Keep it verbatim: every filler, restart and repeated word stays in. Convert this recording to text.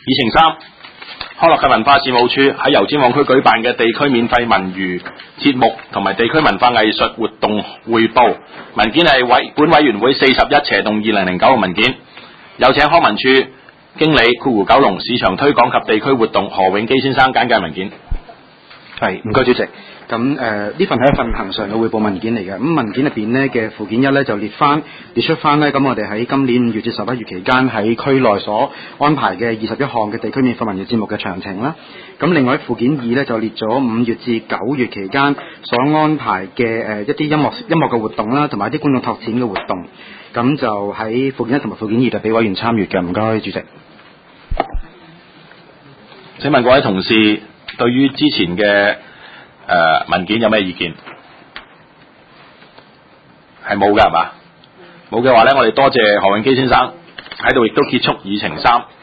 議程三，康樂及文化事務處喺油尖旺區舉辦嘅地區免費文娛節目同埋地區文化藝術活動匯報文件係委本委員會四十一斜動二零零九嘅文件，有請康文署經理括弧九龍市場推廣及地區活動何永基先生簡介文件。 係，唔該主席。咁誒呢份係一份恆常嘅匯報文件嚟嘅。咁文件入邊呢嘅附件一咧就列翻列出翻呢。咁我哋喺今年五月至十一月期間喺區內所安排嘅二十一項嘅地區免費文娛節目嘅詳情啦。咁另外附件二咧就列咗五月至九月期間所安排嘅誒一啲音樂音樂嘅活動啦，同埋一啲觀眾拓展嘅活動。咁就喺附件一同埋附件二就俾委員參閱嘅。唔該主席。 請問各位同事對於之前嘅誒、呃、文件有咩意見？係冇㗎係嘛？冇嘅話咧，我哋多謝何永基先生喺度，亦都結束議程三。